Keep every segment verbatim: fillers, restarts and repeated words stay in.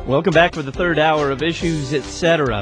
Welcome back for the third hour of Issues, et cetera.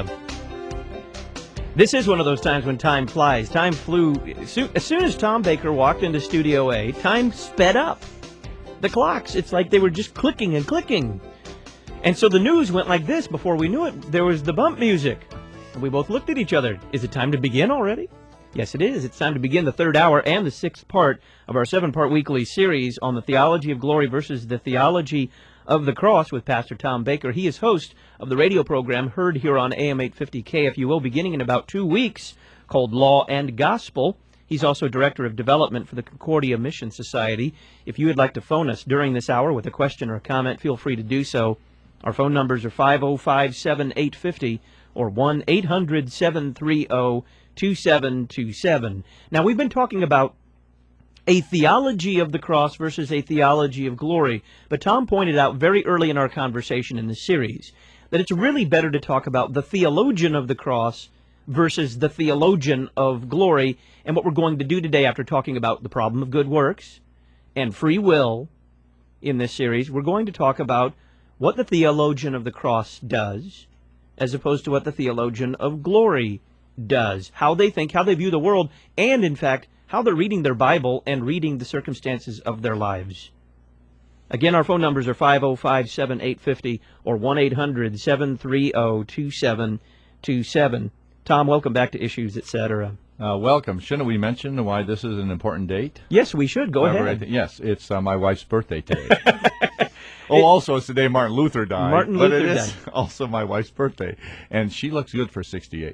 This is one of those times when time flies. Time flew. As soon as Tom Baker walked into Studio A, time sped up. The clocks, it's like they were just clicking and clicking. And so the news went like this. Before we knew it, there was the bump music. And we both looked at each other. Is it time to begin already? Yes, it is. It's time to begin the third hour and the sixth part of our seven-part weekly series on the theology of glory versus the theology of the cross with Pastor Tom Baker. He is host of the radio program heard here on A M eight fifty K F U O beginning in about two weeks called Law and Gospel. He's also Director of Development for the Concordia Mission Society. If you would like to phone us during this hour with a question or a comment, feel free to do so. Our phone numbers are five oh five, seven eight five oh or one eight hundred, seven three oh, two seven two seven. Now, we've been talking about a theology of the cross versus a theology of glory. But Tom pointed out very early in our conversation in the series that it's really better to talk about the theologian of the cross versus the theologian of glory. And what we're going to do today, after talking about the problem of good works and free will in this series, we're going to talk about what the theologian of the cross does as opposed to what the theologian of glory does, how they think, how they view the world, and, in fact, how they're reading their Bible and reading the circumstances of their lives. Again, our phone numbers are five oh five, seven eight five oh or one eight hundred, seven three oh, two seven two seven. Tom, welcome back to Issues, et cetera. Uh, welcome. Shouldn't we mention why this is an important date? Yes, we should. Go However, ahead. Th- yes, it's uh, my wife's birthday today. Oh, also, it's the day Martin Luther died. Martin but Luther it is died. also my wife's birthday. And she looks good for sixty-eight.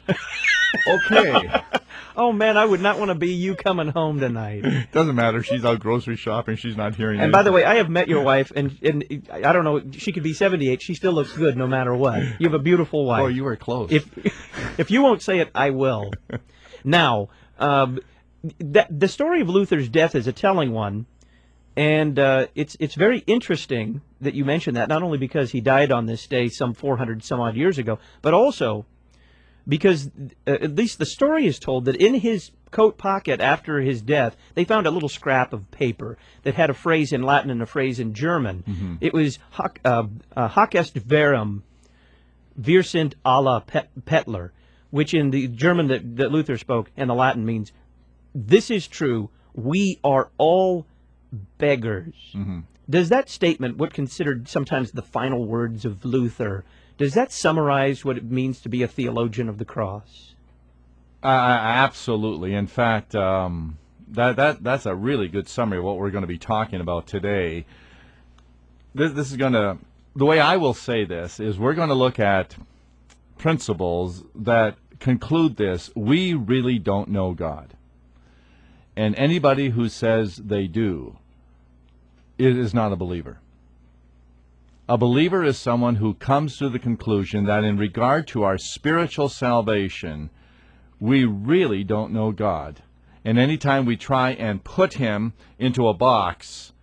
Okay. Oh, man, I would not want to be you coming home tonight. Doesn't matter. She's out grocery shopping. She's not hearing And anything. by the way, I have met your wife, and, and I don't know, she could be seventy-eight. She still looks good no matter what. You have a beautiful wife. Oh, you were close. If if you won't say it, I will. Now, um, that, the story of Luther's death is a telling one, and uh, it's it's very interesting that you mentioned that, not only because he died on this day some four hundred some odd years ago, but also because uh, at least the story is told that in his coat pocket after his death, they found a little scrap of paper that had a phrase in Latin and a phrase in German. Mm-hmm. It was hoc, uh, uh, hoc est verum, wir sind alle Bettler, which in the German that, that Luther spoke and the Latin means, this is true, we are all beggars. Mm-hmm. Does that statement, what considered sometimes the final words of Luther, does that summarize what it means to be a theologian of the cross? Uh, absolutely. In fact, um, that that that's a really good summary of what we're going to be talking about today. This, this is going to, the way I will say this is we're going to look at principles that conclude this. We really don't know God. And anybody who says they do is not a believer. A believer is someone who comes to the conclusion that in regard to our spiritual salvation, we really don't know God. And anytime we try and put him into a box,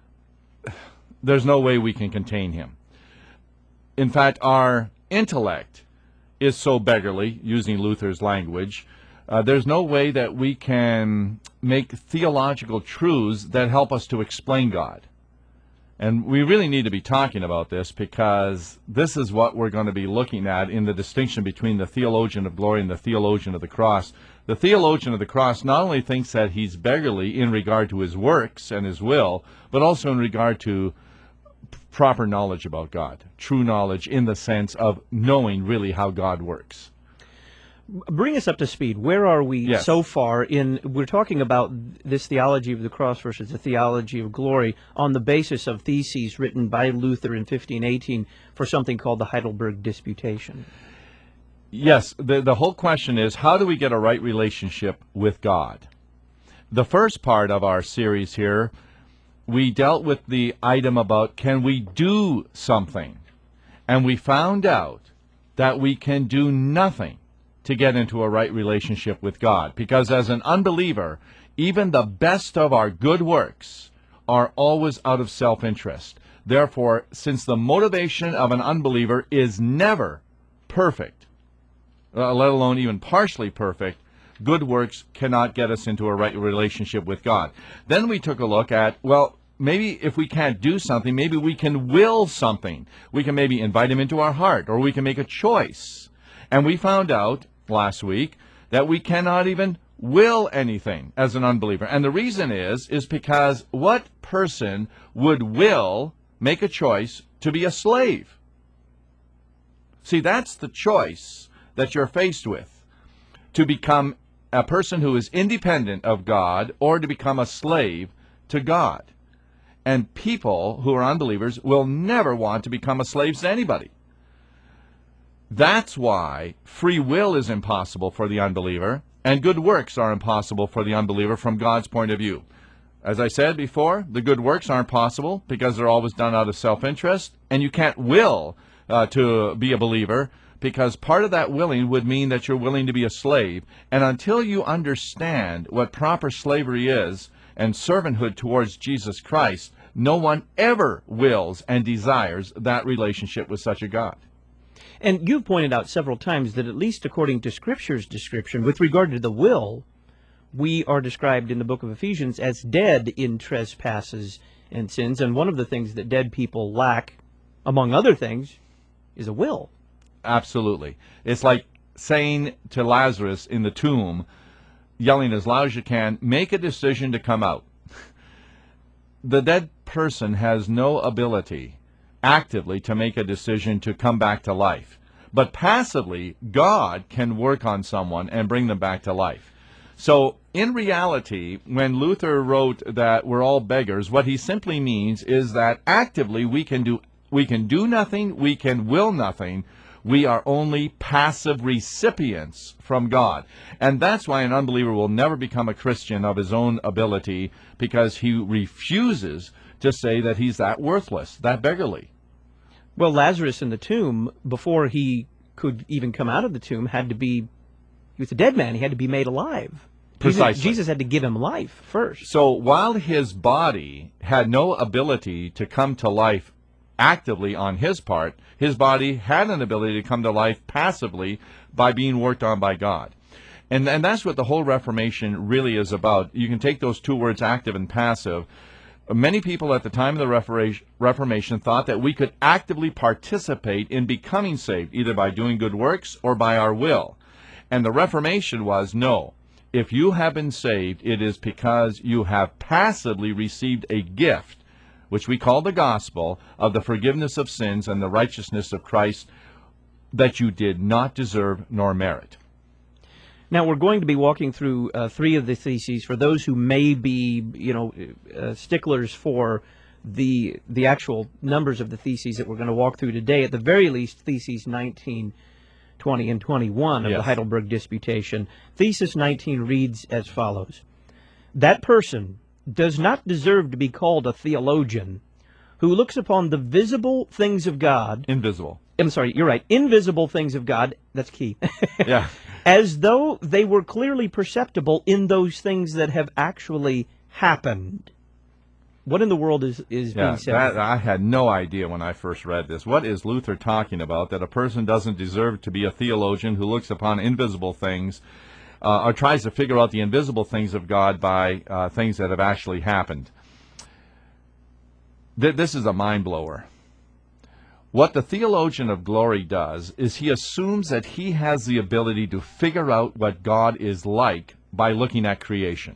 there's no way we can contain him. In fact, our intellect is so beggarly, using Luther's language, uh, there's no way that we can make theological truths that help us to explain God. And we really need to be talking about this because this is what we're going to be looking at in the distinction between the theologian of glory and the theologian of the cross. The theologian of the cross not only thinks that he's beggarly in regard to his works and his will, but also in regard to proper knowledge about God, true knowledge in the sense of knowing really how God works. Bring us up to speed. Where are we yes. so far in, we're talking about this theology of the cross versus the theology of glory on the basis of theses written by Luther in fifteen eighteen for something called the Heidelberg Disputation. Yes, the, the whole question is, how do we get a right relationship with God? The first part of our series here, we dealt with the item about can we do something? And we found out that we can do nothing to get into a right relationship with God. Because as an unbeliever, even the best of our good works are always out of self-interest. Therefore, since the motivation of an unbeliever is never perfect, uh, let alone even partially perfect, good works cannot get us into a right relationship with God. Then we took a look at, well, maybe if we can't do something, maybe we can will something. We can maybe invite him into our heart, or we can make a choice. And we found out last week that we cannot even will anything as an unbeliever. And the reason is, is because what person would will make a choice to be a slave? See, that's the choice that you're faced with, to become a person who is independent of God or to become a slave to God. And people who are unbelievers will never want to become a slave to anybody. That's why free will is impossible for the unbeliever, and good works are impossible for the unbeliever from God's point of view. As I said before, the good works aren't possible because they're always done out of self-interest, and you can't will uh, to be a believer, because part of that willing would mean that you're willing to be a slave. And until you understand what proper slavery is and servanthood towards Jesus Christ, no one ever wills and desires that relationship with such a God. And you've pointed out several times that at least according to Scripture's description, with regard to the will, we are described in the book of Ephesians as dead in trespasses and sins. And one of the things that dead people lack, among other things, is a will. Absolutely. It's like saying to Lazarus in the tomb, yelling as loud as you can, make a decision to come out. The dead person has no ability actively to make a decision to come back to life. But passively, God can work on someone and bring them back to life. So, in reality, when Luther wrote that we're all beggars, what he simply means is that actively we can do we can do nothing, we can will nothing. We are only passive recipients from God. And that's why an unbeliever will never become a Christian of his own ability, because he refuses to say that he's that worthless, that beggarly. Well, Lazarus in the tomb, before he could even come out of the tomb, had to be, he was a dead man, he had to be made alive. Precisely. Jesus, Jesus had to give him life first. So while his body had no ability to come to life actively on his part, his body had an ability to come to life passively by being worked on by God. And, and that's what the whole Reformation really is about. You can take those two words, active and passive. Many people at the time of the Reformation thought that we could actively participate in becoming saved, either by doing good works or by our will. And the Reformation was, no, if you have been saved, it is because you have passively received a gift, which we call the gospel, of the forgiveness of sins and the righteousness of Christ that you did not deserve nor merit. Now, we're going to be walking through uh, three of the theses for those who may be, you know, uh, sticklers for the the actual numbers of the theses that we're going to walk through today. At the very least, theses nineteen, twenty, and twenty-one of Yes. the Heidelberg Disputation. Thesis nineteen reads as follows. That person does not deserve to be called a theologian who looks upon the visible things of God. Invisible. I'm sorry, you're right. Invisible things of God, that's key. Yeah. As though they were clearly perceptible in those things that have actually happened. What in the world is, is Yeah, being said? that, I had no idea when I first read this. What is Luther talking about? That a person doesn't deserve to be a theologian who looks upon invisible things, uh, or tries to figure out the invisible things of God by uh, things that have actually happened. Th- this is a mind blower. What the theologian of glory does is he assumes that he has the ability to figure out what God is like by looking at creation.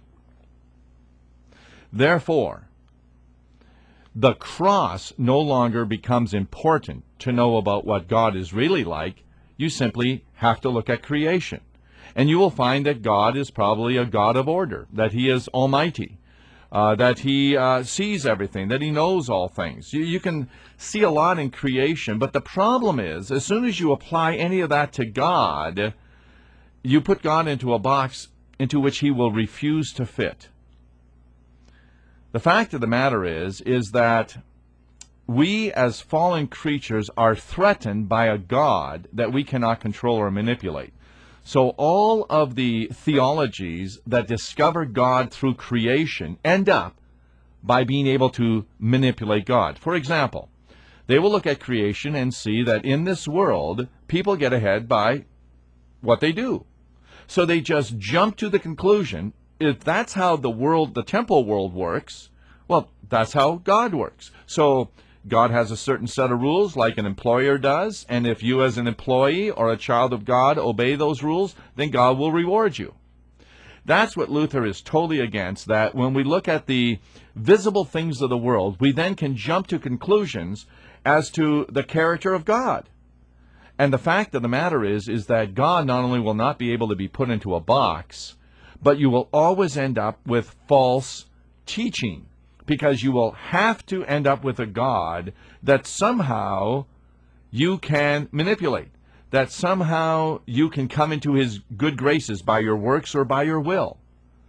Therefore, the cross no longer becomes important to know about what God is really like. You simply have to look at creation. And you will find that God is probably a God of order, that he is almighty. Uh, that he uh, sees everything, that he knows all things. You, you can see a lot in creation, but the problem is, as soon as you apply any of that to God, you put God into a box into which he will refuse to fit. The fact of the matter is, is that we as fallen creatures are threatened by a God that we cannot control or manipulate. So all of the theologies that discover God through creation end up by being able to manipulate God. For example, they will look at creation and see that in this world, people get ahead by what they do. So they just jump to the conclusion, if that's how the world, the temporal world works, Well, that's how God works. So God has a certain set of rules like an employer does, and if you as an employee or a child of God obey those rules, then God will reward you. That's what Luther is totally against, that when we look at the visible things of the world, we then can jump to conclusions as to the character of God. And the fact of the matter is, is that God not only will not be able to be put into a box, but you will always end up with false teaching, because you will have to end up with a God that somehow you can manipulate, that somehow you can come into his good graces by your works or by your will.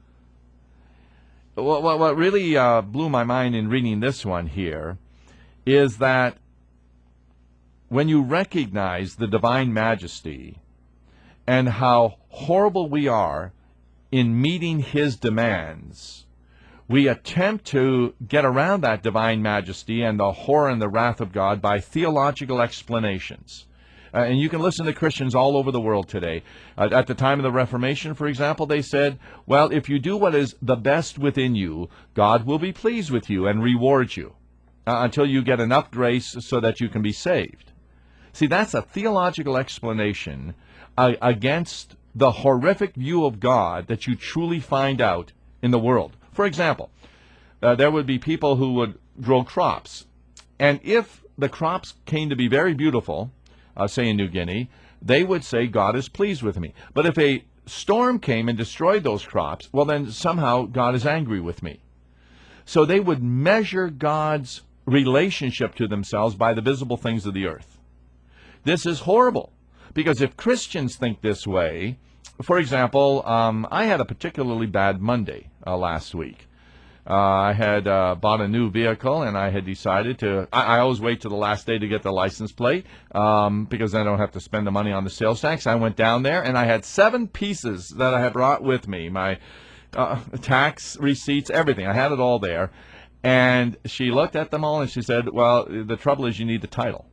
What, what, what really uh, blew my mind in reading this one here is that when you recognize the divine majesty and how horrible we are in meeting his demands, we attempt to get around that divine majesty and the horror and the wrath of God by theological explanations. Uh, and you can listen to Christians all over the world today. Uh, at the time of the Reformation, for example, they said, well, if you do what is the best within you, God will be pleased with you and reward you uh, until you get enough grace so that you can be saved. See, that's a theological explanation uh, against the horrific view of God that you truly find out in the world. For example, uh, there would be people who would grow crops, and if the crops came to be very beautiful, uh, say in New Guinea, they would say, God is pleased with me. But if a storm came and destroyed those crops, well, then somehow God is angry with me. So they would measure God's relationship to themselves by the visible things of the earth. This is horrible, because if Christians think this way, for example, um, I had a particularly bad Monday uh, last week. Uh, I had uh, bought a new vehicle, and I had decided to, I, I always wait to the last day to get the license plate, um, because then I don't have to spend the money on the sales tax. I went down there, and I had seven pieces that I had brought with me, my uh, tax receipts, everything. I had it all there. And she looked at them all, and she said, well, the trouble is you need the title.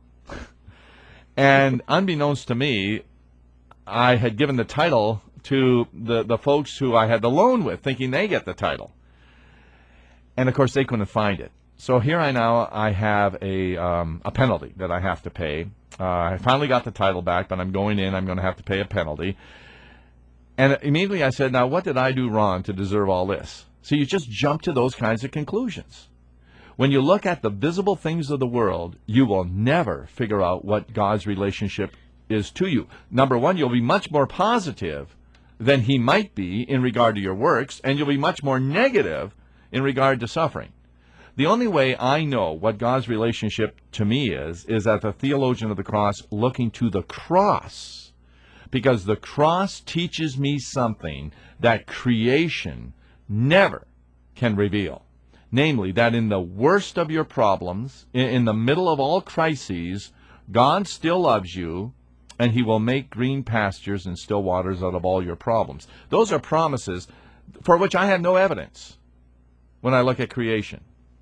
And unbeknownst to me, I had given the title to the, the folks who I had the loan with, thinking they get the title. And, of course, they couldn't find it. So here I now I have a, um, a penalty that I have to pay. Uh, I finally got the title back, but I'm going in. I'm going to have to pay a penalty. And immediately I said, now, what did I do wrong to deserve all this? So you just jump to those kinds of conclusions. When you look at the visible things of the world, you will never figure out what God's relationship is to you. Number one, you'll be much more positive than he might be in regard to your works, and you'll be much more negative in regard to suffering. The only way I know what God's relationship to me is, is as a theologian of the cross looking to the cross, because the cross teaches me something that creation never can reveal. Namely, that in the worst of your problems, in, in the middle of all crises, God still loves you, and he will make green pastures and still waters out of all your problems. Those are promises for which I have no evidence when I look at creation.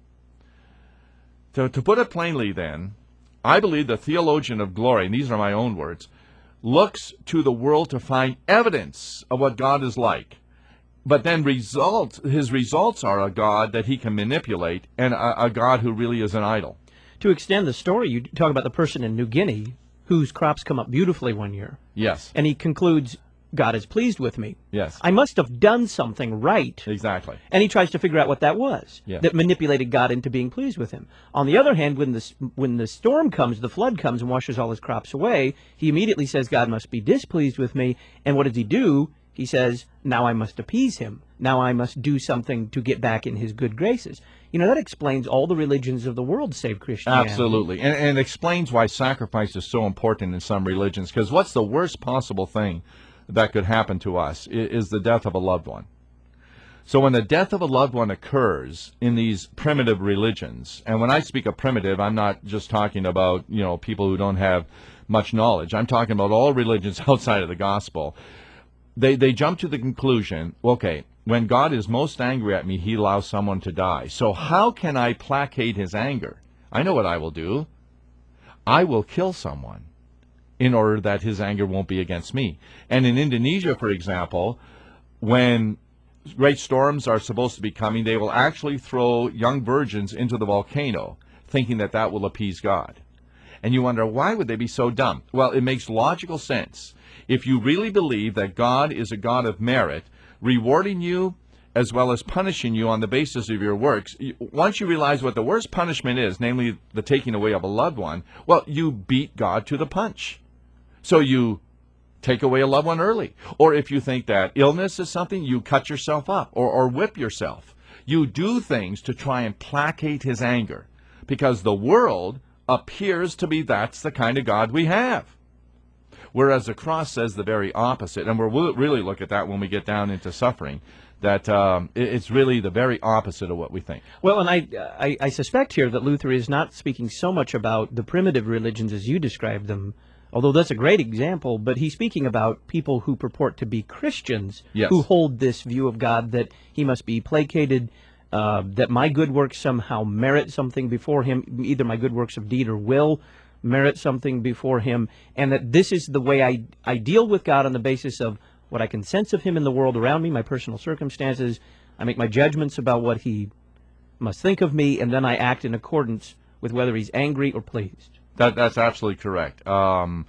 To, to put it plainly then, I believe the theologian of glory, and these are my own words, looks to the world to find evidence of what God is like. But then results, his results are a God that he can manipulate, and a, a God who really is an idol. To extend the story, you talk about the person in New Guinea whose crops come up beautifully one year. Yes. And he concludes, God is pleased with me. Yes. I must have done something right. Exactly. And he tries to figure out what that was, yes. that manipulated God into being pleased with him. On the other hand, when the, when the storm comes, the flood comes and washes all his crops away, he immediately says, God must be displeased with me. And what does he do? He says, now I must appease him. Now I must do something to get back in his good graces. You know, that explains all the religions of the world save Christianity. Absolutely. And, and it explains why sacrifice is so important in some religions. Because what's the worst possible thing that could happen to us is the death of a loved one. So when the death of a loved one occurs in these primitive religions, and when I speak of primitive, I'm not just talking about, you know, people who don't have much knowledge. I'm talking about all religions outside of the gospel. They they jump to the conclusion, okay, when God is most angry at me, he allows someone to die. So how can I placate his anger? I know what I will do. I will kill someone in order that his anger won't be against me. And in Indonesia, for example, when great storms are supposed to be coming, they will actually throw young virgins into the volcano, thinking that that will appease God. And you wonder, why would they be so dumb? Well, it makes logical sense. If you really believe that God is a God of merit, rewarding you as well as punishing you on the basis of your works, once you realize what the worst punishment is, namely the taking away of a loved one, well, you beat God to the punch. So you take away a loved one early. Or if you think that illness is something, you cut yourself up or, or whip yourself. You do things to try and placate his anger, because the world appears to be that's the kind of God we have. Whereas the cross says the very opposite, and we'll really look at that when we get down into suffering, that um, it's really the very opposite of what we think. Well, and I, I, I suspect here that Luther is not speaking so much about the primitive religions as you described them, although that's a great example, but he's speaking about people who purport to be Christians, yes, who hold this view of God that he must be placated, uh, that my good works somehow merit something before him, either my good works of deed or will merit something before him, and that this is the way I, I deal with God on the basis of what I can sense of him in the world around me, my personal circumstances. I make my judgments about what he must think of me, and then I act in accordance with whether he's angry or pleased. That, that's absolutely correct. Um,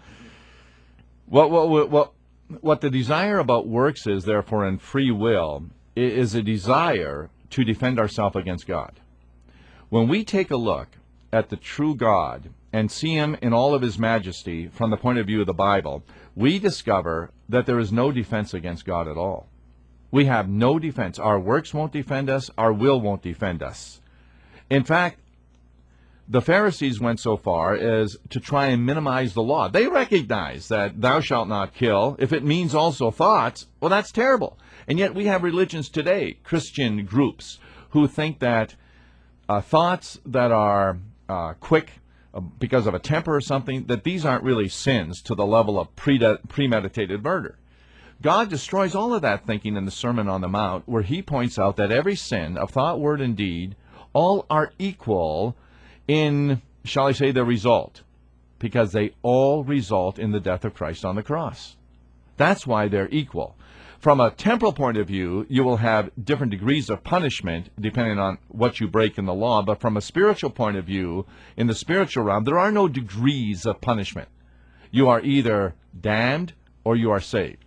what, what, what, what the desire about works is, therefore, in free will, is a desire to defend ourselves against God. When we take a look at the true God and see him in all of his majesty from the point of view of the Bible, we discover that there is no defense against God at all. We have no defense. Our works won't defend us. Our will won't defend us. In fact, the Pharisees went so far as to try and minimize the law. They recognize that thou shalt not kill. If it means also thoughts, well, that's terrible. And yet we have religions today, Christian groups, who think that uh, thoughts that are uh, quick, because of a temper or something, that these aren't really sins to the level of premeditated murder. God destroys all of that thinking in the Sermon on the Mount, where he points out that every sin of thought, word, and deed, all are equal in, shall I say, the result, because they all result in the death of Christ on the cross. That's why they're equal. From a temporal point of view, you will have different degrees of punishment depending on what you break in the law, but from a spiritual point of view, in the spiritual realm, there are no degrees of punishment. You are either damned or you are saved.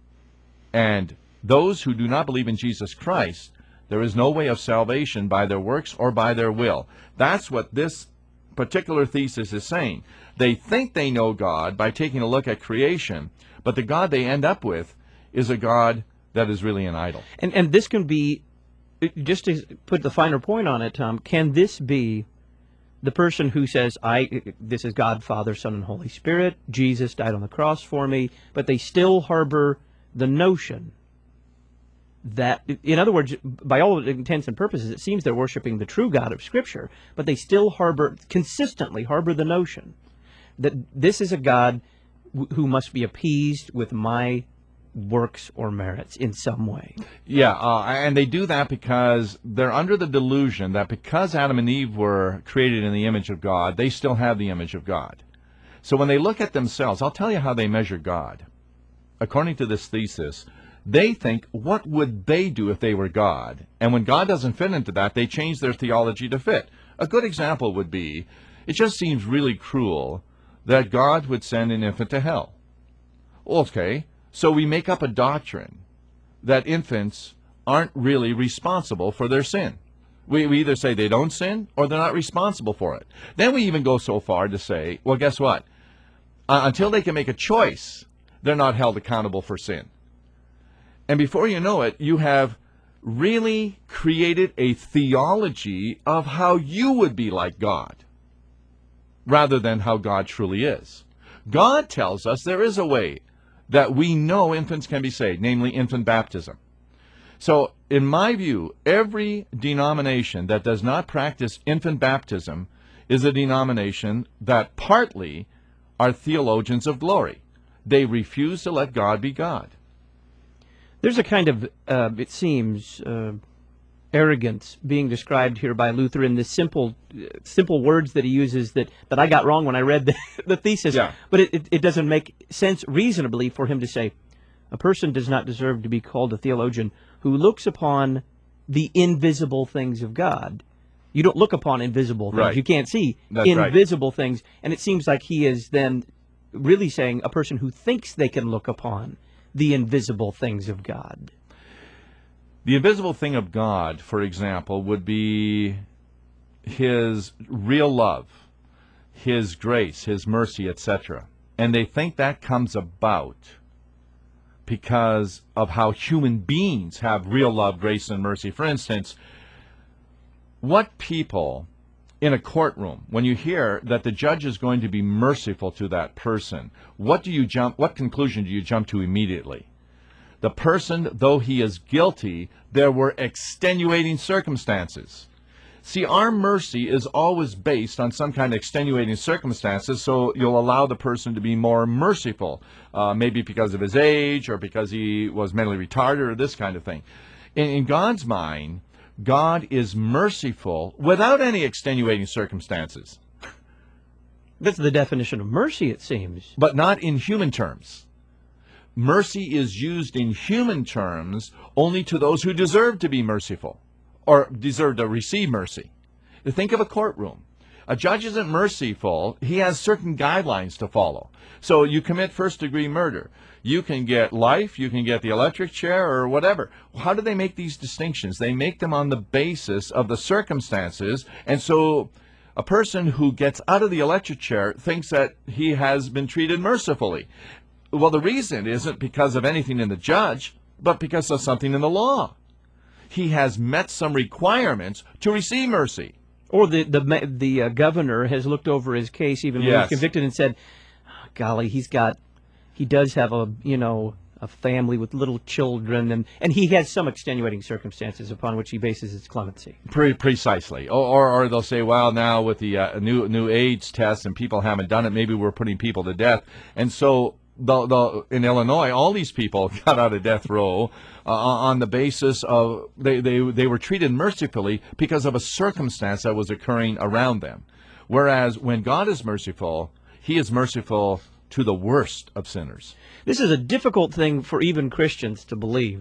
And those who do not believe in Jesus Christ, there is no way of salvation by their works or by their will. That's what this particular thesis is saying. They think they know God by taking a look at creation, but the God they end up with is a God that is really an idol. And and this can be, just to put the finer point on it, Tom, can this be the person who says, I, this is God, Father, Son, and Holy Spirit, Jesus died on the cross for me, but they still harbor the notion that, in other words, by all intents and purposes, it seems they're worshiping the true God of Scripture, but they still harbor, consistently harbor the notion that this is a God who must be appeased with my works or merits in some way. Yeah, uh, and they do that because they're under the delusion that because Adam and Eve were created in the image of God, they still have the image of God. So when they look at themselves, I'll tell you how they measure God. According to this thesis, they think, what would they do if they were God? And when God doesn't fit into that, they change their theology to fit. A good example would be, it just seems really cruel that God would send an infant to hell. Okay. So we make up a doctrine that infants aren't really responsible for their sin. We, we either say they don't sin or they're not responsible for it. Then we even go so far to say, well, guess what? Uh, until they can make a choice, they're not held accountable for sin. And before you know it, you have really created a theology of how you would be like God, rather than how God truly is. God tells us there is a way that we know infants can be saved, namely infant baptism. So, in my view, every denomination that does not practice infant baptism is a denomination that partly are theologians of glory. They refuse to let God be God. There's a kind of, uh, it seems, uh, arrogance being described here by Luther in the simple uh, simple words that he uses that, that I got wrong when I read the, the thesis. Yeah. But it, it, it doesn't make sense reasonably for him to say, A person does not deserve to be called a theologian who looks upon the invisible things of God. You don't look upon invisible things. Right. You can't see That's right. invisible things. And it seems like he is then really saying a person who thinks they can look upon the invisible things of God. The invisible thing of God, for example, would be his real love, his grace, his mercy, et cetera. And they think that comes about because of how human beings have real love, grace, and mercy. For instance, what people in a courtroom, when you hear that the judge is going to be merciful to that person, what do you jump, what conclusion do you jump to immediately? The person, though he is guilty, there were extenuating circumstances. See, our mercy is always based on some kind of extenuating circumstances, so you'll allow the person to be more merciful, uh, maybe because of his age or because he was mentally retarded or this kind of thing. In, in God's mind, God is merciful without any extenuating circumstances. That's the definition of mercy, it seems. But not in human terms. Mercy is used in human terms only to those who deserve to be merciful or deserve to receive mercy. Think of a courtroom. A judge isn't merciful. He has certain guidelines to follow. So you commit first-degree murder. You can get life, you can get the electric chair, or whatever. How do they make these distinctions? They make them on the basis of the circumstances, and so a person who gets out of the electric chair thinks that he has been treated mercifully. Well, the reason isn't because of anything in the judge, but because of something in the law. He has met some requirements to receive mercy. Or the the the uh, governor has looked over his case, even when he Yes. was convicted, and said, oh, "Golly, he's got, he does have a you know a family with little children, and and he has some extenuating circumstances upon which he bases his clemency." Pre- precisely. Or, or or they'll say, well, now with the uh, new new AIDS test and people haven't done it, maybe we're putting people to death, and so. The, the, in Illinois, all these people got out of death row uh, on the basis of they, they, they were treated mercifully because of a circumstance that was occurring around them. Whereas when God is merciful, he is merciful to the worst of sinners. This is a difficult thing for even Christians to believe,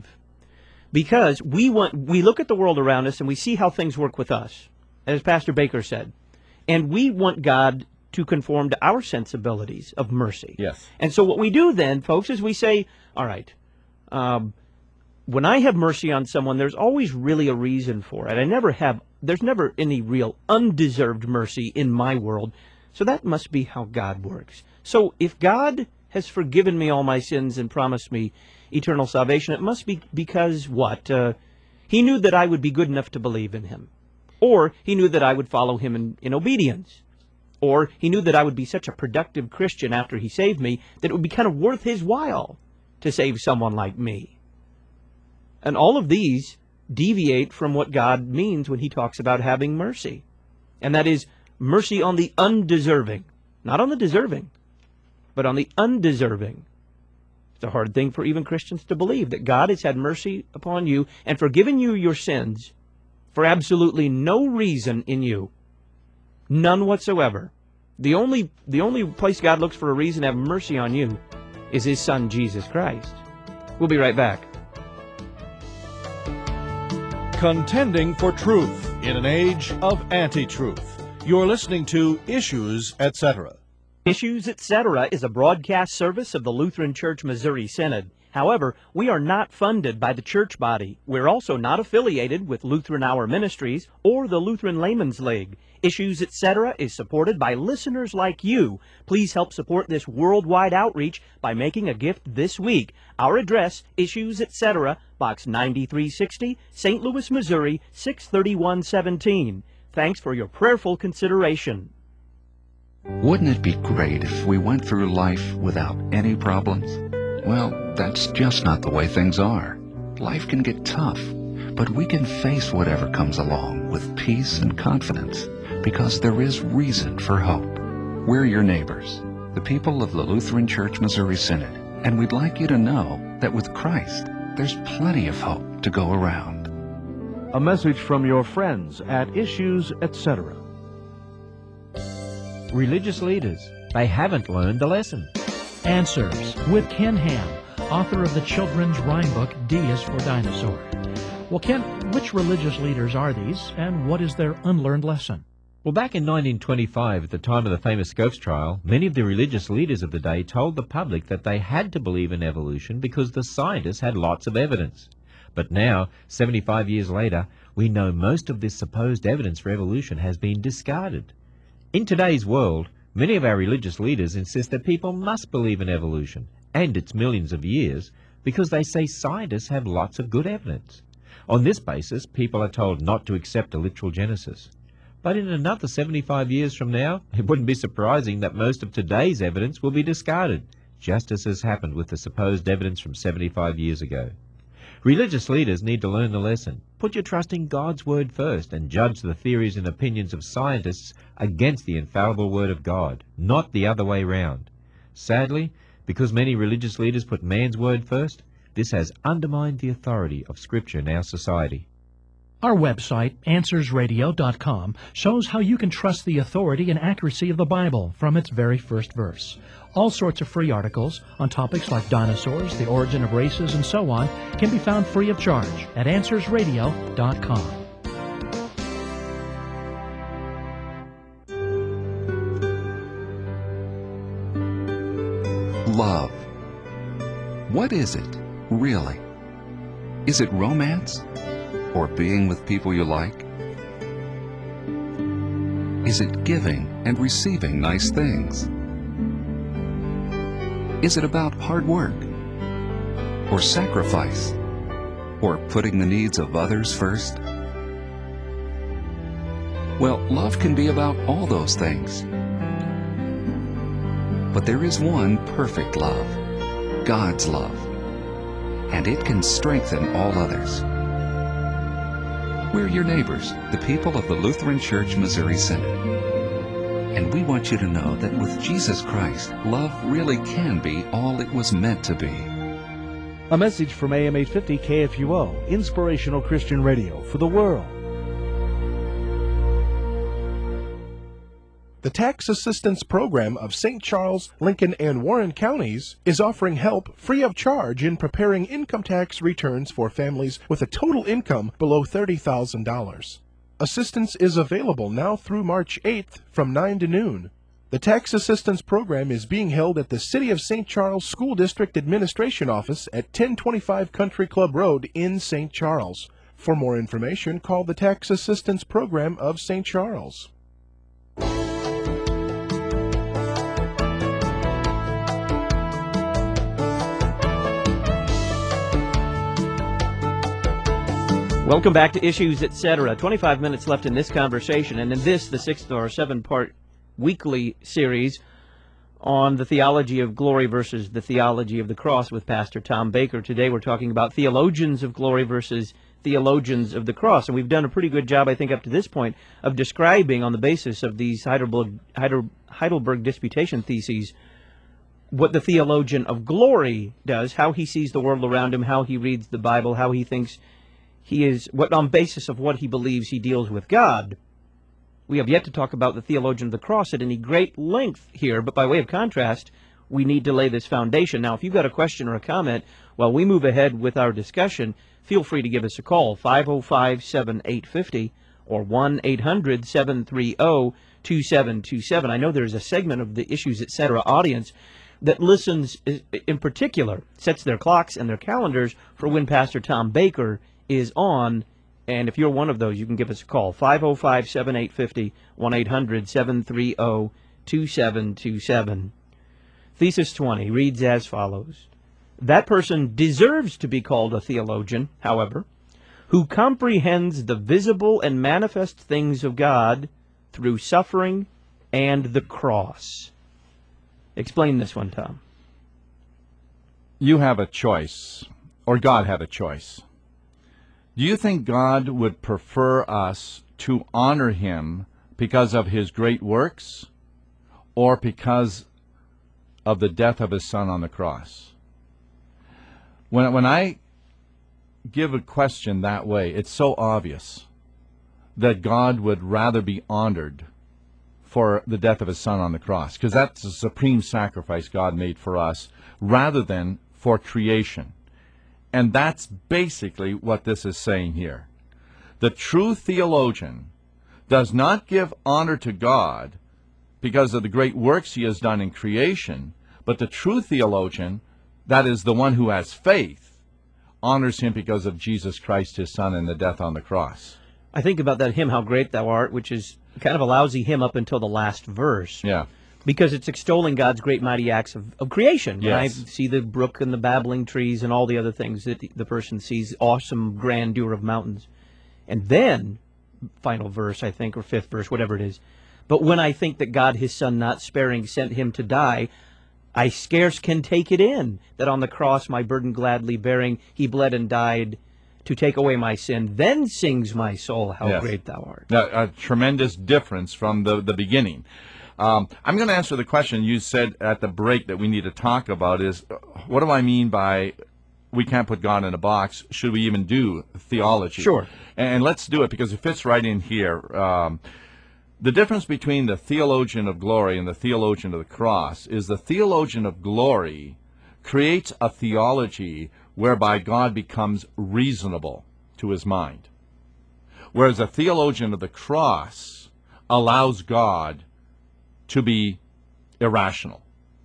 because we want we look at the world around us and we see how things work with us, as Pastor Baker said, and we want God to conform to our sensibilities of mercy. Yes. And so what we do then, folks, is we say, all right, um, when I have mercy on someone, there's always really a reason for it. I never have, there's never any real undeserved mercy in my world. So that must be how God works. So if God has forgiven me all my sins and promised me eternal salvation, it must be because what? Uh, he knew that I would be good enough to believe in him. Or he knew that I would follow him in, in obedience. Or he knew that I would be such a productive Christian after he saved me that it would be kind of worth his while to save someone like me. And all of these deviate from what God means when he talks about having mercy. And that is mercy on the undeserving. Not on the deserving, but on the undeserving. It's a hard thing for even Christians to believe, that God has had mercy upon you and forgiven you your sins for absolutely no reason in you. None whatsoever. The only the only place God looks for a reason to have mercy on you is his Son, Jesus Christ. We'll be right back. Contending for truth in an age of anti-truth. You're listening to Issues, et cetera. Issues, et cetera is a broadcast service of the Lutheran Church Missouri Synod. However, we are not funded by the church body. We're also not affiliated with Lutheran Hour Ministries or the Lutheran Layman's League. Issues, et cetera is supported by listeners like you. Please help support this worldwide outreach by making a gift this week. Our address, Issues, et cetera, Box ninety-three sixty, Saint Louis, Missouri, six thirty-one seventeen. Thanks for your prayerful consideration. Wouldn't it be great if we went through life without any problems? Well, that's just not the way things are. Life can get tough, but we can face whatever comes along with peace and confidence, because there is reason for hope. We're your neighbors, the people of the Lutheran Church Missouri Synod, and we'd like you to know that with Christ, there's plenty of hope to go around. A message from your friends at Issues, et cetera. Religious leaders, they haven't learned the lesson. Answers with Ken Ham author of the children's rhyme book, D is for Dinosaur. Well, Kent, which religious leaders are these, and what is their unlearned lesson? Well, back in nineteen twenty-five, at the time of the famous Scopes trial, many of the religious leaders of the day told the public that they had to believe in evolution because the scientists had lots of evidence. But now, seventy-five years later, we know most of this supposed evidence for evolution has been discarded. In today's world, many of our religious leaders insist that people must believe in evolution, and its millions of years, because they say scientists have lots of good evidence. On this basis, people are told not to accept a literal Genesis. But in another seventy-five years from now, it wouldn't be surprising that most of today's evidence will be discarded, just as has happened with the supposed evidence from seventy-five years ago. Religious leaders need to learn the lesson. Put your trust in God's Word first and judge the theories and opinions of scientists against the infallible Word of God, not the other way round. Sadly, because many religious leaders put man's word first, this has undermined the authority of Scripture in our society. Our website, answers radio dot com, shows how you can trust the authority and accuracy of the Bible from its very first verse. All sorts of free articles on topics like dinosaurs, the origin of races, and so on can be found free of charge at answers radio dot com. Love. What is it, really? Is it romance? Or being with people you like? Is it giving and receiving nice things? Is it about hard work? Or sacrifice? Or putting the needs of others first? Well, love can be about all those things. But there is one perfect love, God's love, and it can strengthen all others. We're your neighbors, the people of the Lutheran Church Missouri Synod. And we want you to know that with Jesus Christ, love really can be all it was meant to be. A message from A M eight fifty K F U O, Inspirational Christian Radio for the world. The Tax Assistance Program of Saint Charles, Lincoln, and Warren counties is offering help free of charge in preparing income tax returns for families with a total income below thirty thousand dollars. Assistance is available now through March eighth from nine to noon. The Tax Assistance Program is being held at the City of Saint Charles School District Administration Office at ten twenty-five Country Club Road in Saint Charles. For more information, call the Tax Assistance Program of Saint Charles. Welcome back to Issues, et cetera. twenty-five minutes left in this conversation, and in this, the sixth or seven-part weekly series on the theology of glory versus the theology of the cross with Pastor Tom Baker. Today we're talking about theologians of glory versus theologians of the cross, and we've done a pretty good job, I think, up to this point, of describing on the basis of these Heidelberg, Heidelberg disputation theses what the theologian of glory does, how he sees the world around him, how he reads the Bible, how he thinks he is, what on basis of what he believes he deals with God. We have yet to talk about the theologian of the cross at any great length here, but by way of contrast, we need to lay this foundation. Now, if you've got a question or a comment while we move ahead with our discussion, feel free to give us a call, five oh five, seven eight five oh or one eight hundred, seven three oh, two seven two seven. I know there's a segment of the Issues, et cetera audience that listens in particular, sets their clocks and their calendars for when Pastor Tom Baker is on, and if you're one of those, you can give us a call, five oh five, seven eight five oh, one eight hundred, seven three oh, two seven two seven. Thesis twenty reads as follows. That person deserves to be called a theologian, however, who comprehends the visible and manifest things of God through suffering and the cross. Explain this one, Tom. You have a choice, or God had a choice. Do you think God would prefer us to honor him because of his great works or because of the death of his son on the cross? When, when I give a question that way, it's so obvious that God would rather be honored for the death of his son on the cross, because that's the supreme sacrifice God made for us, rather than for creation. And that's basically what this is saying here. The true theologian does not give honor to God because of the great works he has done in creation, but the true theologian, that is the one who has faith, honors him because of Jesus Christ, his Son, and the death on the cross. I think about that hymn, How Great Thou Art, which is kind of a lousy hymn up until the last verse. Yeah. Because it's extolling God's great mighty acts of, of creation. When I Yes. see the brook and the babbling trees and all the other things that the, the person sees, awesome grandeur of mountains. And then, final verse, I think, or fifth verse, whatever it is. But when I think that God, his Son, not sparing, sent him to die, I scarce can take it in, that on the cross my burden gladly bearing, he bled and died to take away my sin. Then sings my soul, how Yes. great thou art. A, a tremendous difference from the, the beginning. Um, I'm going to answer the question you said at the break that we need to talk about is, uh, what do I mean by we can't put God in a box? Should we even do theology? Sure. And, and let's do it because it fits right in here. Um, the difference between the theologian of glory and the theologian of the cross is the theologian of glory creates a theology whereby God becomes reasonable to his mind, whereas a theologian of the cross allows God to be irrational.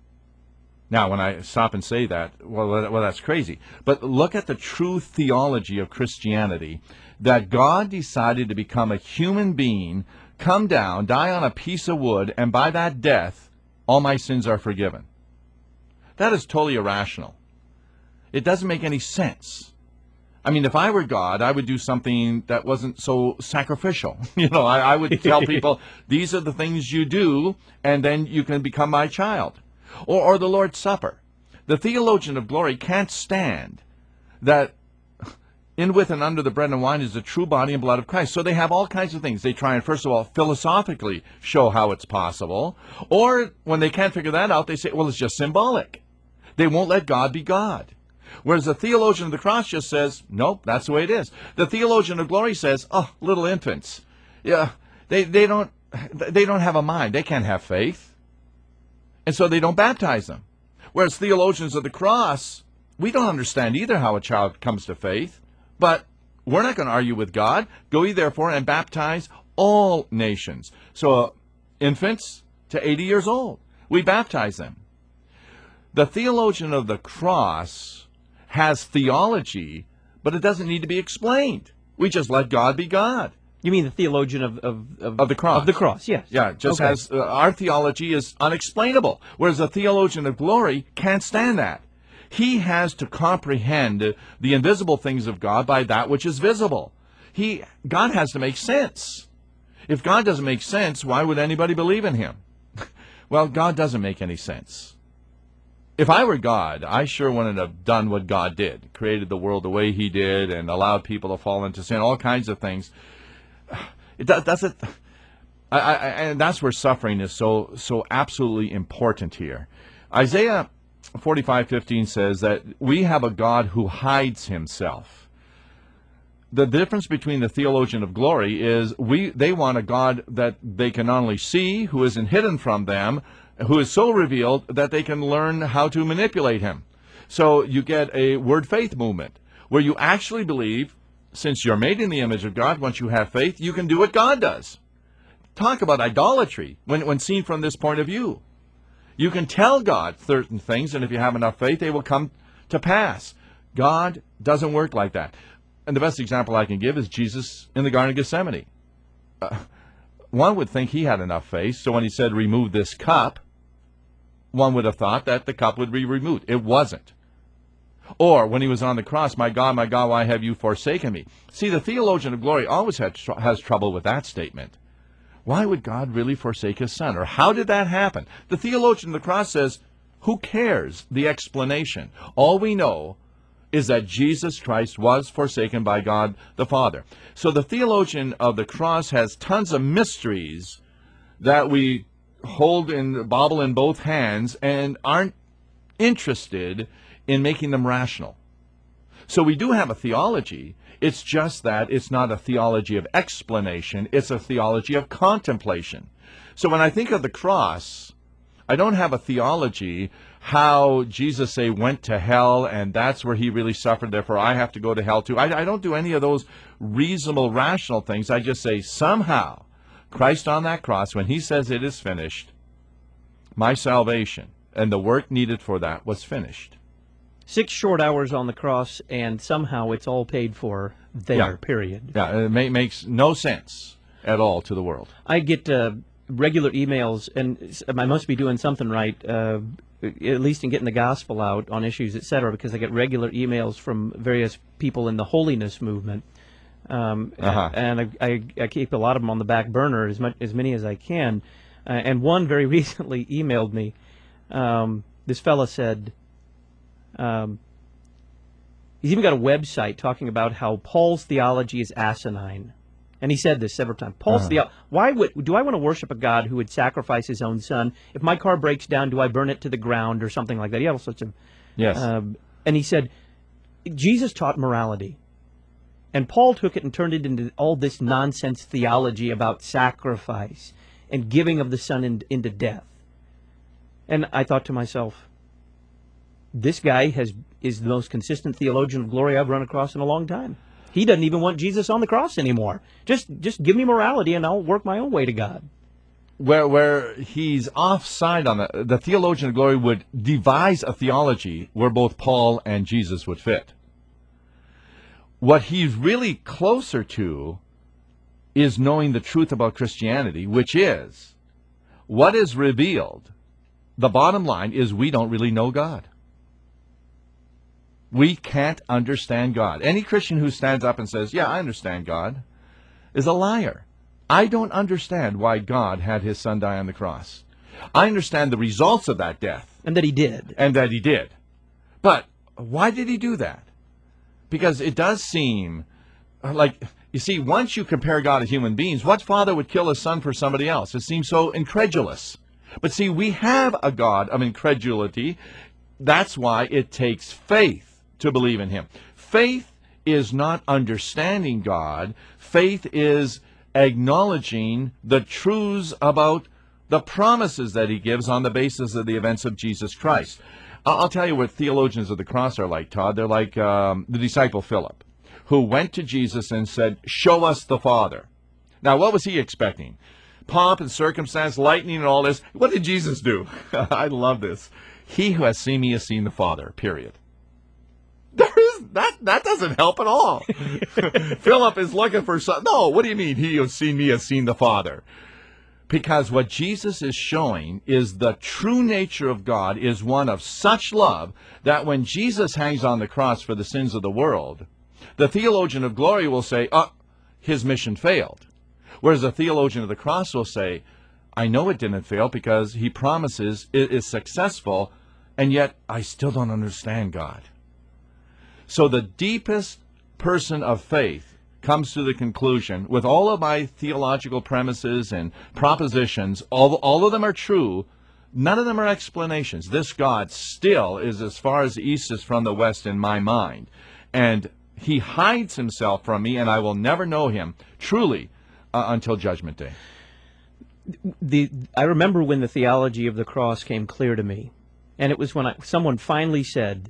Now, when I stop and say that, well, well, that's crazy. But look at the true theology of Christianity, that God decided to become a human being, come down, die on a piece of wood, and by that death, all my sins are forgiven. That is totally irrational. It doesn't make any sense. I mean, if I were God, I would do something that wasn't so sacrificial. You know, I, I would tell people, these are the things you do, and then you can become my child. Or, or the Lord's Supper. The theologian of glory can't stand that in, with, and under the bread and wine is the true body and blood of Christ. So they have all kinds of things. They try and, first of all, philosophically show how it's possible. Or when they can't figure that out, they say, well, it's just symbolic. They won't let God be God. Whereas the theologian of the cross just says, nope, that's the way it is. The theologian of glory says, oh, little infants. Yeah, they, they don't they don't have a mind. They can't have faith. And so they don't baptize them. Whereas theologians of the cross, we don't understand either how a child comes to faith. But we're not going to argue with God. Go ye therefore and baptize all nations. So uh, infants to eighty years old, we baptize them. The theologian of the cross has theology, but it doesn't need to be explained. We just let God be God. You mean the theologian of of, of, Of the cross. Of the cross, yes. Yeah, it just Okay. has, uh, our theology is unexplainable, whereas the theologian of glory can't stand that. He has to comprehend the invisible things of God by that which is visible. He, God has to make sense. If God doesn't make sense, why would anybody believe in him? Well, God doesn't make any sense. If I were God, I sure wouldn't have done what God did, created the world the way he did and allowed people to fall into sin, all kinds of things. It does, doesn't, I, I, and that's where suffering is so so absolutely important here. Isaiah forty-five fifteen says that we have a God who hides himself. The difference between the theologian of glory is we they want a God that they can not only see, who isn't hidden from them, who is so revealed that they can learn how to manipulate him. So you get a word faith movement where you actually believe, since you're made in the image of God, once you have faith, you can do what God does. Talk about idolatry when, when seen from this point of view. You can tell God certain things, and if you have enough faith, they will come to pass. God doesn't work like that. And the best example I can give is Jesus in the Garden of Gethsemane. Uh, one would think he had enough faith, so when he said, remove this cup, one would have thought that the cup would be removed. It wasn't. Or when he was on the cross, my God, my God, why have you forsaken me? See, the theologian of glory always had tr- has trouble with that statement. Why would God really forsake his son? Or how did that happen? The theologian of the cross says, who cares the explanation? All we know is that Jesus Christ was forsaken by God the Father. So the theologian of the cross has tons of mysteries that we hold and bobble in both hands and aren't interested in making them rational. So we do have a theology. It's just that it's not a theology of explanation. It's a theology of contemplation. So when I think of the cross, I don't have a theology how Jesus, say, went to hell, and that's where he really suffered, therefore I have to go to hell too. I, I don't do any of those reasonable, rational things. I just say, somehow, Christ on that cross, when he says it is finished, my salvation and the work needed for that was finished. Six short hours on the cross, and somehow it's all paid for there, Yeah. period. Yeah, it ma- makes no sense at all to the world. I get uh, regular emails, and I must be doing something right, uh, at least in getting the gospel out on issues, et cetera, because I get regular emails from various people in the holiness movement. Um, Uh-huh. And I, I, I keep a lot of them on the back burner, as much as many as I can. Uh, and one very recently emailed me. Um, this fella said, um, he's even got a website talking about how Paul's theology is asinine. And he said this several times. Paul's Uh-huh. theo- why would do I want to worship a God who would sacrifice his own son? If my car breaks down, do I burn it to the ground or something like that? He had all sorts of. Yes. Um, and he said, Jesus taught morality. And Paul took it and turned it into all this nonsense theology about sacrifice and giving of the son in, into death. And I thought to myself, this guy has is the most consistent theologian of glory I've run across in a long time. He doesn't even want Jesus on the cross anymore. Just just give me morality and I'll work my own way to God. Where where he's offside on the, the theologian of glory would devise a theology where both Paul and Jesus would fit. What he's really closer to is knowing the truth about Christianity, which is what is revealed. The bottom line is we don't really know God. We can't understand God. Any Christian who stands up and says, yeah, I understand God, is a liar. I don't understand why God had his son die on the cross. I understand the results of that death. And that he did. And that he did. But why did he do that? Because it does seem like, you see, once you compare God to human beings, what father would kill his son for somebody else? It seems so incredulous. But see, we have a God of incredulity. That's why it takes faith to believe in him. Faith is not understanding God. Faith is acknowledging the truths about the promises that he gives on the basis of the events of Jesus Christ. I'll tell you what theologians of the cross are like, Todd. They're like um, the disciple Philip, who went to Jesus and said, show us the Father. Now, what was he expecting? Pomp and circumstance, lightning and all this. What did Jesus do? I love this. He who has seen me has seen the Father, period. There is that that doesn't help at all. Philip is looking for some. No, what do you mean he who has seen me has seen the Father? Because what Jesus is showing is the true nature of God is one of such love that when Jesus hangs on the cross for the sins of the world, the theologian of glory will say, oh, his mission failed. Whereas the theologian of the cross will say, I know it didn't fail because he promises it is successful, and yet I still don't understand God. So the deepest person of faith comes to the conclusion, with all of my theological premises and propositions, all, all of them are true, none of them are explanations. This God still is as far as the east is from the west in my mind. And he hides himself from me, and I will never know him truly uh, until Judgment Day. The I remember when the theology of the cross came clear to me, and it was when I, someone finally said,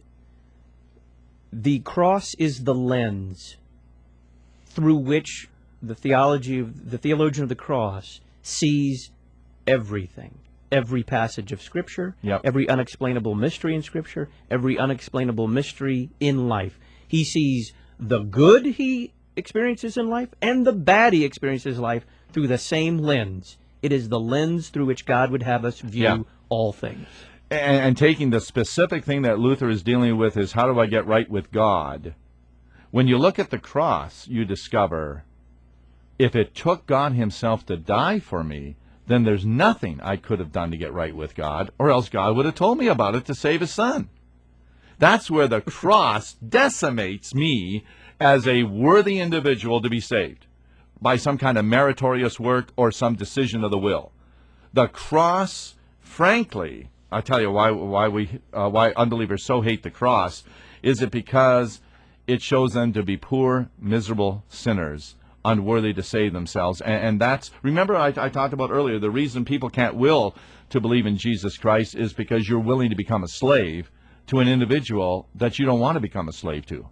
the cross is the lens through which the theology of the theologian of the cross sees everything. Every passage of Scripture, Yep. every unexplainable mystery in Scripture, every unexplainable mystery in life. He sees the good he experiences in life and the bad he experiences in life through the same lens. It is the lens through which God would have us view Yeah. all things. And, and taking the specific thing that Luther is dealing with is, how do I get right with God? When you look at the cross, you discover, if it took God himself to die for me, then there's nothing I could have done to get right with God, or else God would have told me about it to save his son. That's where the cross decimates me as a worthy individual to be saved by some kind of meritorious work or some decision of the will. The cross, frankly, I'll tell you why why we uh, why unbelievers so hate the cross, is it because it shows them to be poor, miserable sinners unworthy to save themselves. And, and that's, remember I, I talked about earlier, the reason people can't will to believe in Jesus Christ is because you're willing to become a slave to an individual that you don't want to become a slave to.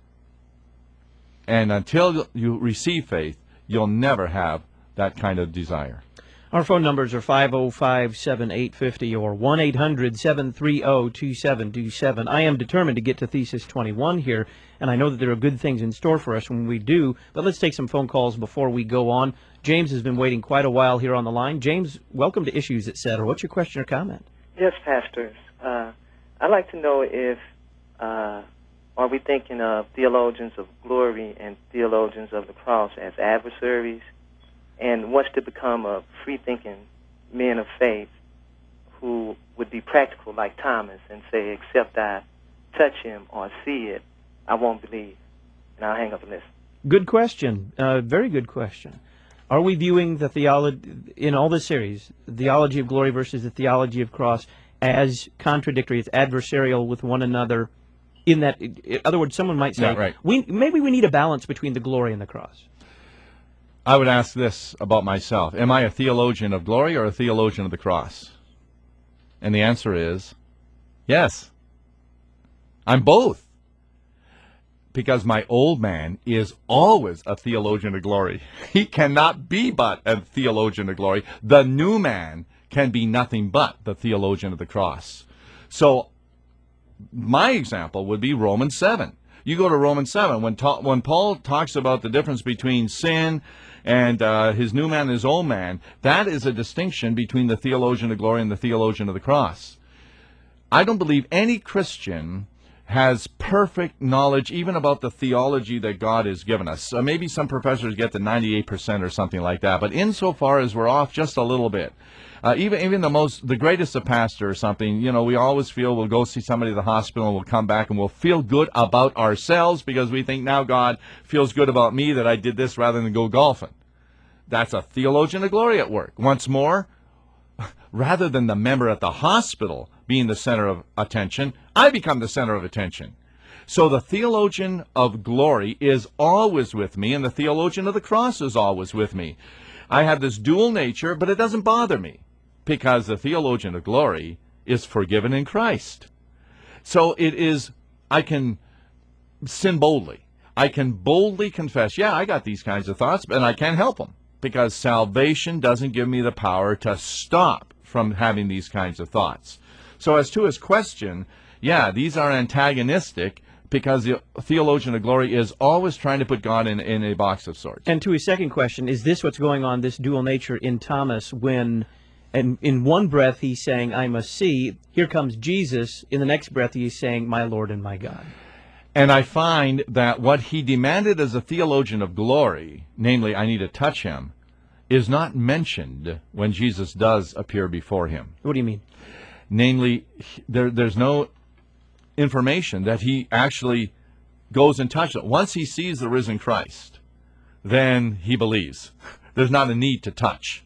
And until you receive faith, you'll never have that kind of desire. Our phone numbers are five oh five, seven eight five oh or one eight hundred, seven three oh, two seven two seven. I am determined to get to Thesis twenty-one here, and I know that there are good things in store for us when we do, but let's take some phone calls before we go on. James has been waiting quite a while here on the line. James, welcome to Issues, et cetera. What's your question or comment? Yes, pastors. Uh, I'd like to know if, uh, are we thinking of theologians of glory and theologians of the cross as adversaries? And what's to become of free-thinking men of faith who would be practical like Thomas and say, except I touch him or see it, I won't believe. And I'll hang up and listen. Good question. Uh, very good question. Are we viewing the theology, in all this series, the theology of glory versus the theology of cross, as contradictory, as adversarial with one another? In that, in other words, someone might say, Yeah, right. we, maybe we need a balance between the glory and the cross. I would ask this about myself. Am I a theologian of glory or a theologian of the cross? And the answer is yes. I'm both. Because my old man is always a theologian of glory. He cannot be but a theologian of glory. The new man can be nothing but the theologian of the cross. So my example would be Romans seven. You go to Romans seven, when, ta- when Paul talks about the difference between sin and uh, his new man and his old man, that is a distinction between the theologian of glory and the theologian of the cross. I don't believe any Christian has perfect knowledge even about the theology that God has given us. So maybe some professors get to ninety-eight percent or something like that, but insofar as we're off just a little bit, uh, even even the most, the greatest of pastor or something, you know, we always feel we'll go see somebody at the hospital and we'll come back and we'll feel good about ourselves because we think now God feels good about me that I did this rather than go golfing. That's a theologian of glory at work. Once more, rather than the member at the hospital being the center of attention, I become the center of attention. So the theologian of glory is always with me, and the theologian of the cross is always with me. I have this dual nature, but it doesn't bother me, because the theologian of glory is forgiven in Christ. So it is, I can sin boldly. I can boldly confess, yeah, I got these kinds of thoughts, and I can't help them, because salvation doesn't give me the power to stop from having these kinds of thoughts. So as to his question, yeah, these are antagonistic because the theologian of glory is always trying to put God in, in a box of sorts. And to his second question, is this what's going on, this dual nature in Thomas, when and in one breath he's saying, I must see, here comes Jesus, in the next breath he's saying, my Lord and my God. And I find that what he demanded as a theologian of glory, namely, I need to touch him, is not mentioned when Jesus does appear before him. What do you mean? Namely, there, there's no information that he actually goes and touches it. Once he sees the risen Christ, then he believes. There's not a need to touch.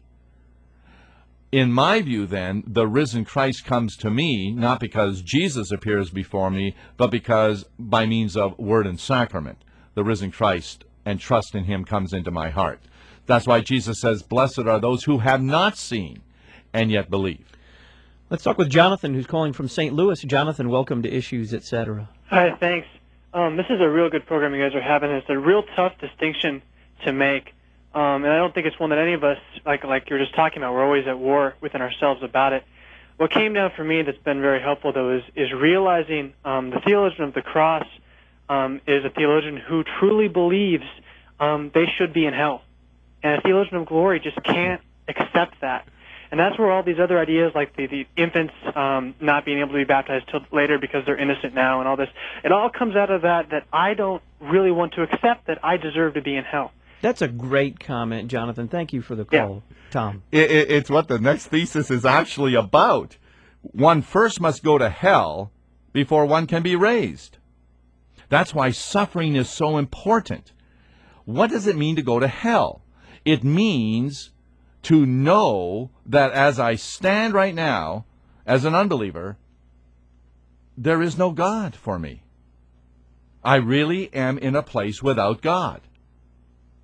In my view, then, the risen Christ comes to me, not because Jesus appears before me, but because by means of word and sacrament, the risen Christ and trust in him comes into my heart. That's why Jesus says, blessed are those who have not seen and yet believe. Let's talk with Jonathan, who's calling from Saint Louis. Jonathan, welcome to Issues, et cetera. Hi, thanks. Um, this is a real good program you guys are having. It's a real tough distinction to make, um, and I don't think it's one that any of us, like like you were just talking about, we're always at war within ourselves about it. What came down for me that's been very helpful, though, is, is realizing um, the theologian of the cross um, is a theologian who truly believes um, they should be in hell. And a theologian of glory just can't accept that. And that's where all these other ideas, like the, the infants um, not being able to be baptized till later because they're innocent now and all this, it all comes out of that, that I don't really want to accept that I deserve to be in hell. That's a great comment, Jonathan. Thank you for the call, yeah. Tom. It, it, it's what the next thesis is actually about. One first must go to hell before one can be raised. That's why suffering is so important. What does it mean to go to hell? It means to know that as I stand right now, as an unbeliever, there is no God for me. I really am in a place without God.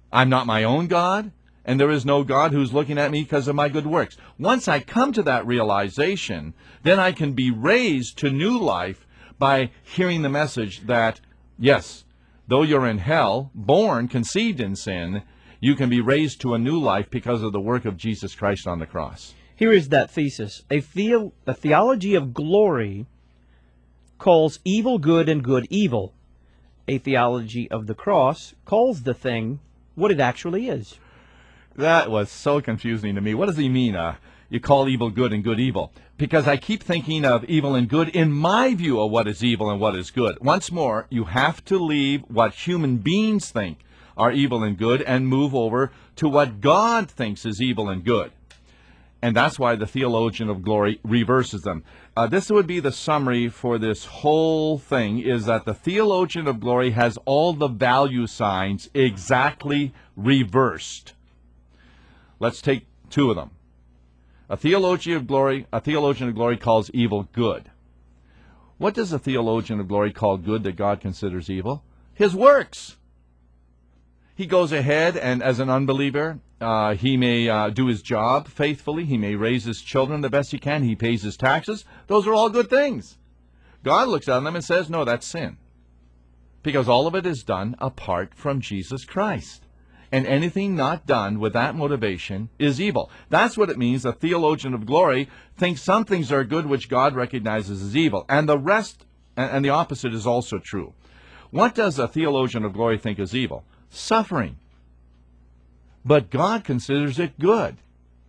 I'm not my own God, and there is no God who's looking at me because of my good works. Once I come to that realization, then I can be raised to new life by hearing the message that, yes, though you're in hell, born, conceived in sin, you can be raised to a new life because of the work of Jesus Christ on the cross. Here is that thesis. A, theo- a theology of glory calls evil good and good evil. A theology of the cross calls the thing what it actually is. That was so confusing to me. What does he mean, uh, you call evil good and good evil? Because I keep thinking of evil and good in my view of what is evil and what is good. Once more, you have to leave what human beings think are evil and good and move over to what God thinks is evil and good. And that's why the theologian of glory reverses them. Uh, this would be the summary for this whole thing, is that the theologian of glory has all the value signs exactly reversed. Let's take two of them. A theologian of glory, a theologian of glory calls evil good. What does a theologian of glory call good that God considers evil? His works. He goes ahead and, as an unbeliever, uh, he may uh, do his job faithfully. He may raise his children the best he can. He pays his taxes. Those are all good things. God looks at them and says, no, that's sin. Because all of it is done apart from Jesus Christ. And anything not done with that motivation is evil. That's what it means a theologian of glory thinks some things are good which God recognizes as evil. And the rest, and the opposite is also true. What does a theologian of glory think is evil? Suffering. But God considers it good.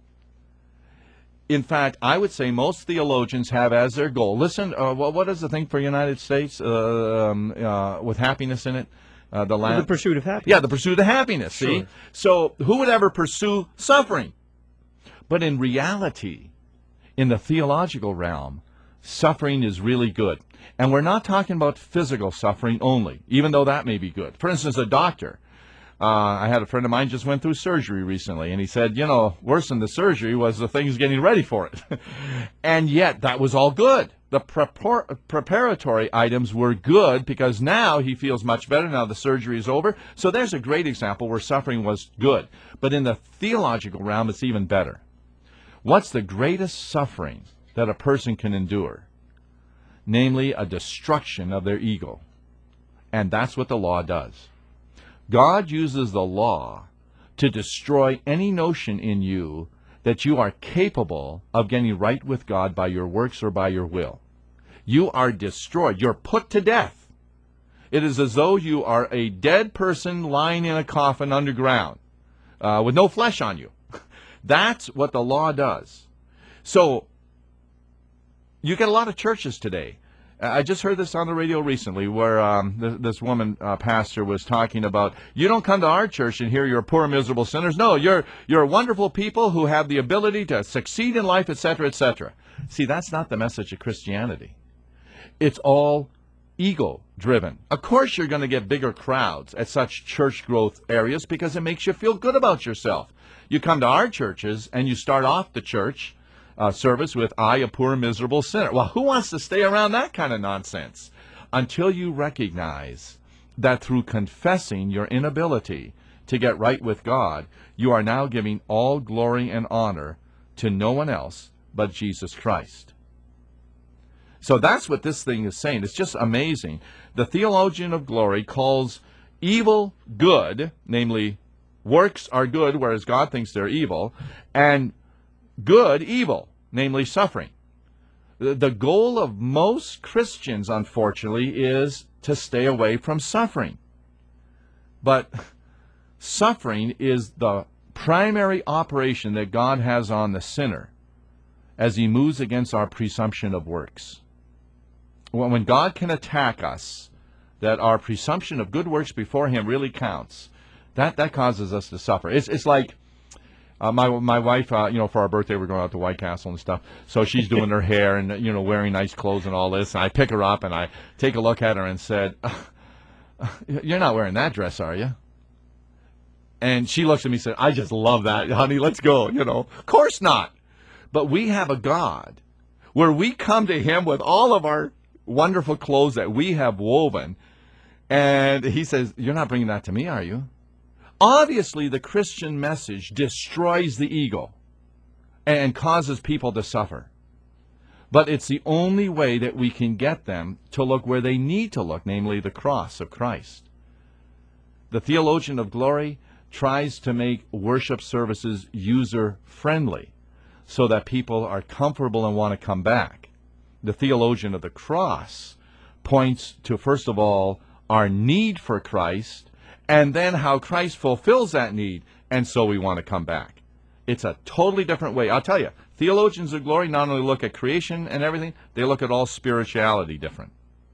In fact, I would say most theologians have as their goal, listen, uh, what is the thing for the United States uh, um, uh, with happiness in it? Uh, the, land? the pursuit of happiness. Yeah, the pursuit of happiness, sure. see? So who would ever pursue suffering? But in reality, in the theological realm, suffering is really good. And we're not talking about physical suffering only, even though that may be good. For instance, a doctor. Uh, I had a friend of mine just went through surgery recently, and he said, you know, worse than the surgery was the things getting ready for it. And yet, that was all good. The prepar- preparatory items were good because now he feels much better. Now the surgery is over. So there's a great example where suffering was good. But in the theological realm, it's even better. What's the greatest suffering that a person can endure? Namely, a destruction of their ego. And that's what the law does. God uses the law to destroy any notion in you that you are capable of getting right with God by your works or by your will. You are destroyed. You're put to death. It is as though you are a dead person lying in a coffin underground uh, with no flesh on you. That's what the law does. So, you get a lot of churches today. I just heard this on the radio recently where um, th- this woman uh, pastor was talking about, you don't come to our church and hear you're poor, miserable sinners. No, you're you're wonderful people who have the ability to succeed in life, et cetera, et cetera. See, that's not the message of Christianity. It's all ego-driven. Of course you're going to get bigger crowds at such church growth areas because it makes you feel good about yourself. You come to our churches and you start off the church Uh, service with, I, a poor, miserable sinner. Well, who wants to stay around that kind of nonsense? Until you recognize that through confessing your inability to get right with God, you are now giving all glory and honor to no one else but Jesus Christ. So that's what this thing is saying. It's just amazing. The theologian of glory calls evil good, namely works are good, whereas God thinks they're evil, and good evil, namely suffering. The goal of most Christians, unfortunately, is to stay away from suffering. But suffering is the primary operation that God has on the sinner as he moves against our presumption of works. When God can attack us, that our presumption of good works before him really counts, that, that causes us to suffer. It's, it's like Uh, my my wife, uh, you know, for our birthday, we're going out to White Castle and stuff. So she's doing her hair and, you know, wearing nice clothes and all this. And I pick her up and I take a look at her and said, you're not wearing that dress, are you? And she looks at me and said, I just love that, honey. Let's go, you know. Of course not. But we have a God where we come to him with all of our wonderful clothes that we have woven. And he says, you're not bringing that to me, are you? Obviously, the Christian message destroys the ego and causes people to suffer. But it's the only way that we can get them to look where they need to look, namely the cross of Christ. The theologian of glory tries to make worship services user-friendly so that people are comfortable and want to come back. The theologian of the cross points to, first of all, our need for Christ, and then how Christ fulfills that need, and so we want to come back. It's a totally different way. I'll tell you, theologians of glory not only look at creation and everything, they look at all spirituality different.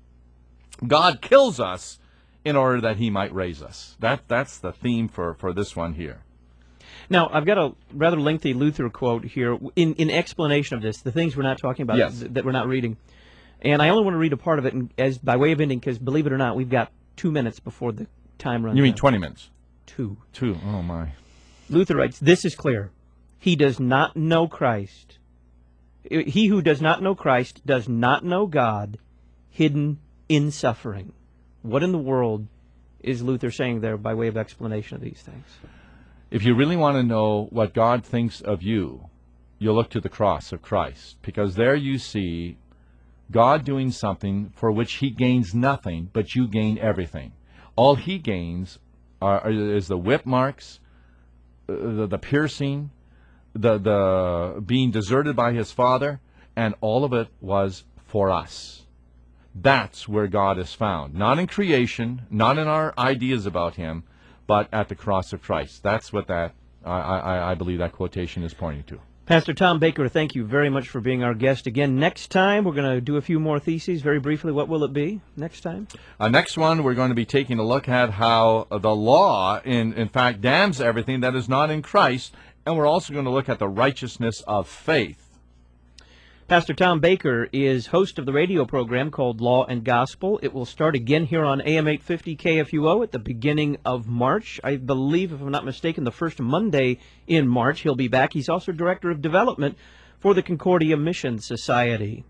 God kills us in order that he might raise us. That, that's the theme for, for this one here. Now, I've got a rather lengthy Luther quote here in, in explanation of this, the things we're not talking about, yes. th- that we're not reading. And I only want to read a part of it and, as by way of ending, because believe it or not, we've got two minutes before the time runs out. You mean twenty minutes? Two. Two. Oh, my. Luther writes, "This is clear. He does not know Christ. He who does not know Christ does not know God, hidden in suffering." What in the world is Luther saying there by way of explanation of these things? If you really want to know what God thinks of you, you'll look to the cross of Christ, because there you see God doing something for which he gains nothing, but you gain everything. All he gains are, is the whip marks, the, the piercing, the, the being deserted by his Father, and all of it was for us. That's where God is found. Not in creation, not in our ideas about him, but at the cross of Christ. That's what that, I, I, I believe that quotation is pointing to. Pastor Tom Baker, thank you very much for being our guest again. Next time, we're going to do a few more theses. Very briefly, what will it be next time? Uh, next one, we're going to be taking a look at how the law, in, in fact, damns everything that is not in Christ, and we're also going to look at the righteousness of faith. Pastor Tom Baker is host of the radio program called Law and Gospel. It will start again here on A M eight fifty K F U O at the beginning of March. I believe, if I'm not mistaken, the first Monday in March he'll be back. He's also Director of Development for the Concordia Mission Society.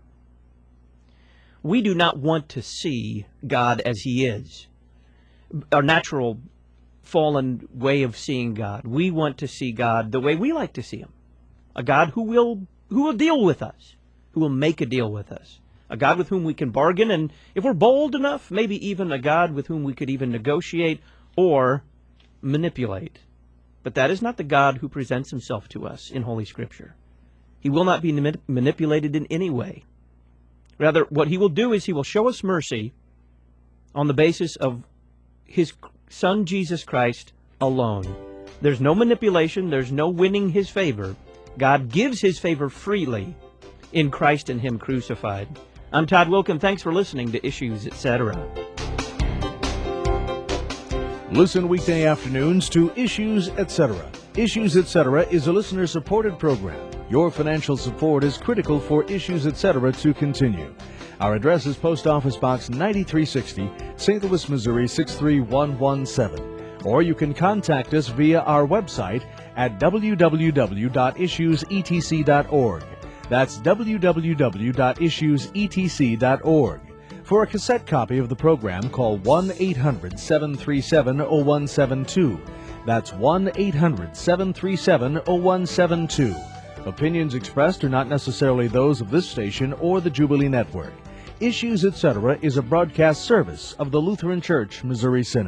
We do not want to see God as he is, our natural fallen way of seeing God. We want to see God the way we like to see him, a God who will who will deal with us, who will make a deal with us, a God with whom we can bargain, and if we're bold enough, maybe even a God with whom we could even negotiate or manipulate. But that is not the God who presents himself to us in Holy Scripture. He will not be manip- manipulated in any way. Rather, what he will do is he will show us mercy on the basis of his Son, Jesus Christ, alone. There's no manipulation. There's no winning his favor. God gives his favor freely in Christ and him crucified. I'm Todd Wilkin. Thanks for listening to Issues, et cetera. Listen weekday afternoons to Issues, et cetera. Issues, et cetera is a listener-supported program. Your financial support is critical for Issues, et cetera to continue. Our address is Post Office Box ninety-three sixty, Saint Louis, Missouri six three one one seven. Or you can contact us via our website at w w w dot issues e t c dot org. That's w w w dot issues e t c dot org. For a cassette copy of the program, call one eight hundred seven three seven oh one seven two. That's one eight hundred seven three seven oh one seven two. Opinions expressed are not necessarily those of this station or the Jubilee Network. Issues, et cetera is a broadcast service of the Lutheran Church, Missouri Synod.